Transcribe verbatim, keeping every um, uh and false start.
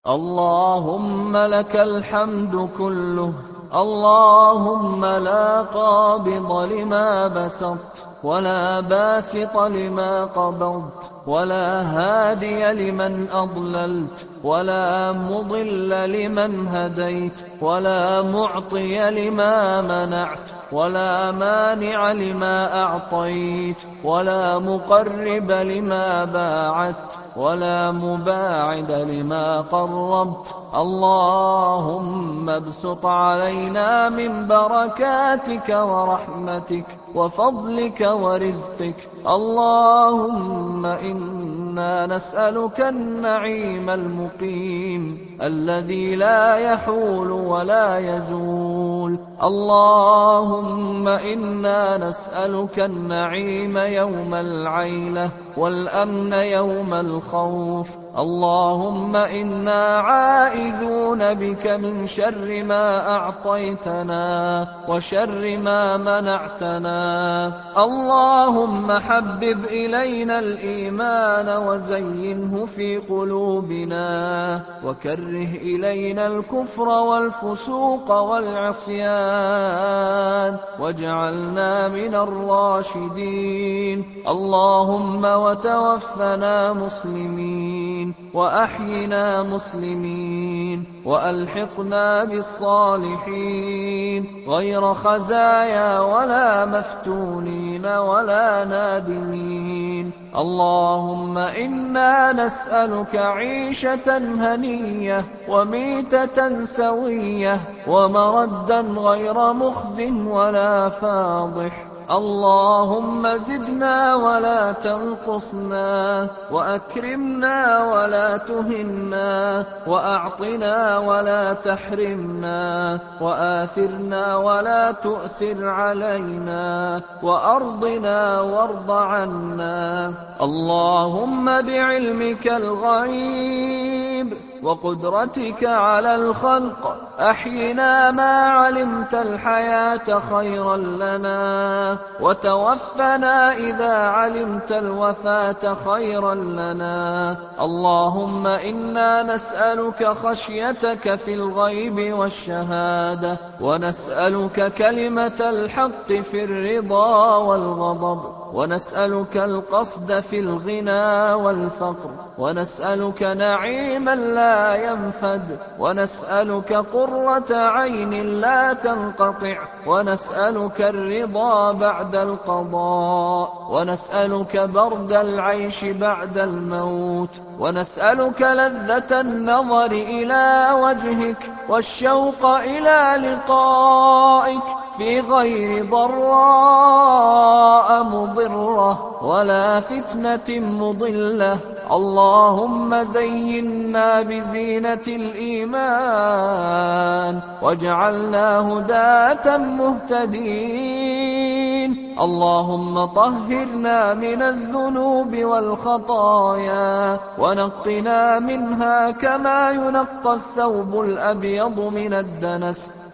اللهم لك الحمد كله، اللهم لا قابض لما بسطت ولا باسط لما قبضت ولا هادي لمن أضللت ولا مضل لمن هديت ولا معطي لما منعت ولا مانع لما أعطيت ولا مقرب لما باعدت ولا مباعد لما قربت. اللهم ابسط علينا من بركاتك ورحمتك وفضلك ورزقك. اللهم إنا نسألك النعيم المقيم الذي لا يحول ولا يزول. اللهم إنا نسألك النعيم يوم العيلة والأمن يوم الخوف. اللهم إنا عائذون بك من شر ما أعطيتنا وشر ما منعتنا. اللهم حبب إلينا الإيمان وزينه في قلوبنا وكره إلينا الكفر والفسوق والعصيان واجعلنا من الراشدين. اللهم وتوفنا مسلمين وأحينا مسلمين وألحقنا بالصالحين غير خزايا ولا مفتونين ولا نادمين. اللهم إنا نسألك عيشة هنية وميتة سوية ومردا غير مخز ولا فاضح. اللهم زدنا ولا تنقصنا وأكرمنا ولا تهنا وأعطنا ولا تحرمنا وآثرنا ولا تؤثر علينا وأرضنا وارض عنا. اللهم بعلمك الغيب وقدرتك على الخلق أحينا ما علمت الحياة خيرا لنا وتوفنا إذا علمت الوفاة خيرا لنا. اللهم إنا نسألك خشيتك في الغيب والشهادة ونسألك كلمة الحق في الرضا والغضب ونسألك القصد في الغنى والفقر ونسألك نعيما لا ينفد ونسألك قرة عين لا تنقطع ونسألك الرضا بعد القضاء ونسألك برد العيش بعد الموت ونسألك لذة النظر إلى وجهك والشوق إلى لقائك في غير ضراء مضرة ولا فتنة مضلة. اللهم زينا بزينة الإيمان واجعلنا هداة مهتدين. اللهم طهرنا من الذنوب والخطايا ونقنا منها كما ينقى الثوب الأبيض من الدنس